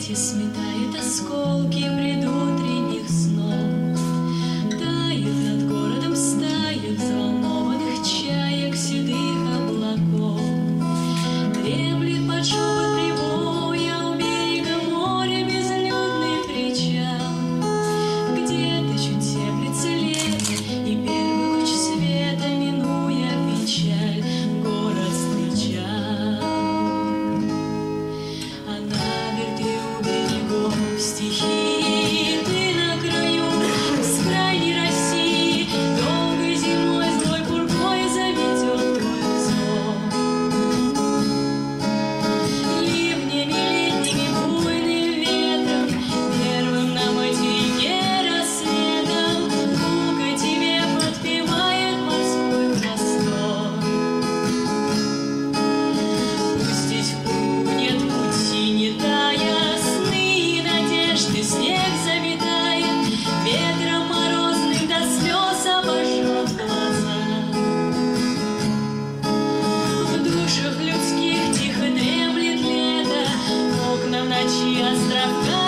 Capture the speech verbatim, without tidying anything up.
свете сметает осколки предутренних снов. Тает над городом стая взволнованных чаек седых облаков. Дремлет под шепот прибоя у берега моря безлюдный причал. Где-то чуть теплится лето, и первый луч света, минуя печаль, город встречал. А на верты у берегов стихи ты на краю бескрайней России. Долгой зимой злой пургой заметет твой взор. Ливнями летними буйным ветром, первым на материке рассветом, гулко тебе подпевает морской простор. Пустить в круг нет пути, не тая, сны и надежды снег заметает, ветром морозным до слез обожжет глаза. В душах людских тихо дремлет лето, окна в ночи островка